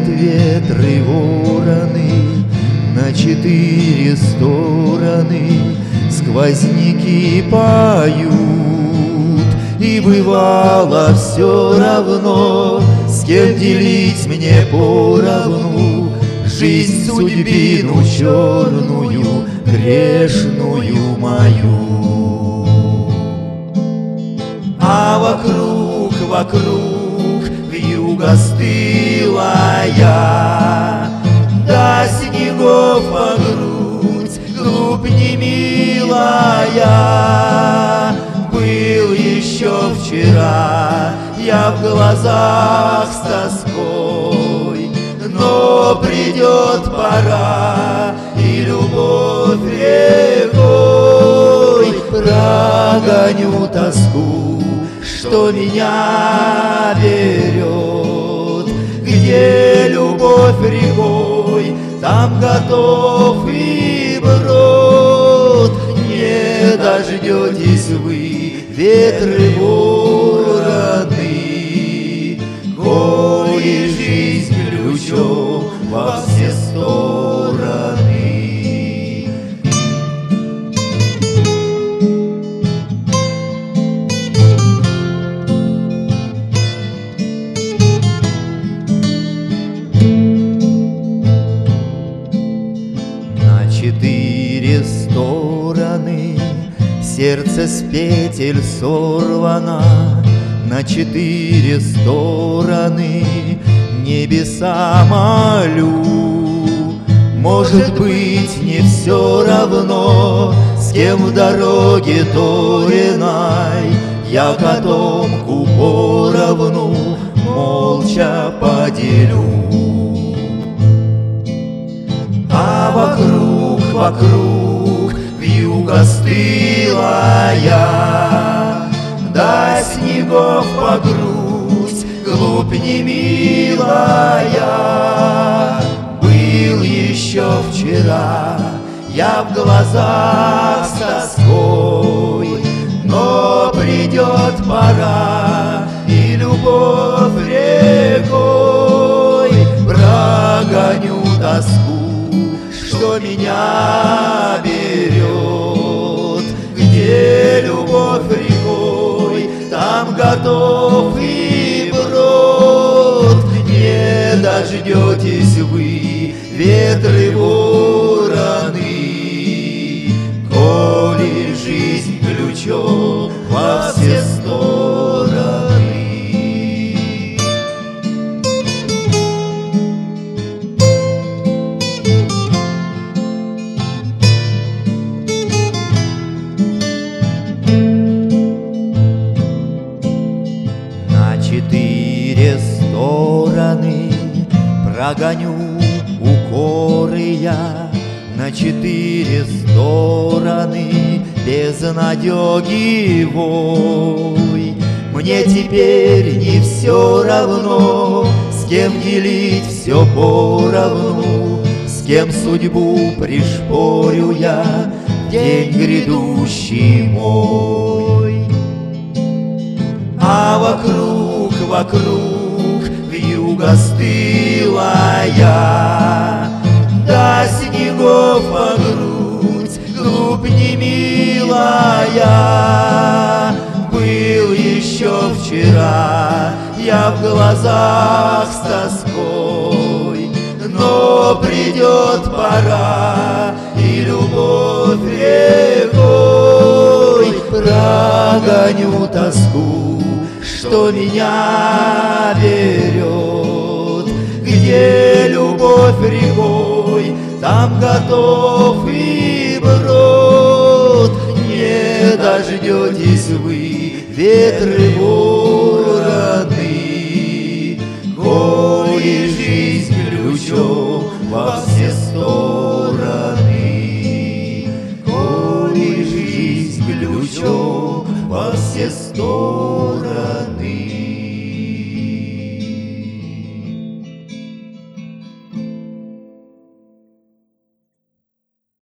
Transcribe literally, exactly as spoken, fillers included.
ветры вороны на четыре стороны, сквозняки поют, и бывало все равно, с кем делить мне поровну жизнь, судьбину черную, грешную мою. А вокруг, вокруг вьюга стылая, до снегов по грудь, глубь немилая. Был еще вчера я в глазах с тоской, но придет пора, и любовь рекой прогоню тоску, что меня берет. Где любовь рекой, там готов и брод. Не дождетесь вы, ветры вороны, коли жизнь ключом во все стороны. На четыре стороны сердце с петель сорвано, на четыре стороны небеса молю. Может быть, не все равно, с кем в дороге торенной я котомку поровну молча поделю. А вокруг, вокруг вьюга стылая, до снегов по грудь, глубь немилая. Был еще вчера я в глазах с тоской, но придет пора, и любовь рекой прогоню тоску, что меня берет. Где любовь рекой, там готов и брод. Не дождетесь вы, ветры вороны, коли жизнь ключом во все стороны. Четыре стороны прогоню укоры я, на четыре стороны безнадеги вой. Мне теперь не все равно, с кем делить все поровну, с кем судьбу пришпорю я в день грядущий мой. А вокруг, вокруг вьюга стылая, до снегов по грудь, глубь немилая. Был еще вчера я в глазах с тоской, но придет пора, и любовь рекой прогоню тоску, что меня берет. Где любовь рекой, там готов и брод. Не дождетесь вы, ветры вороны,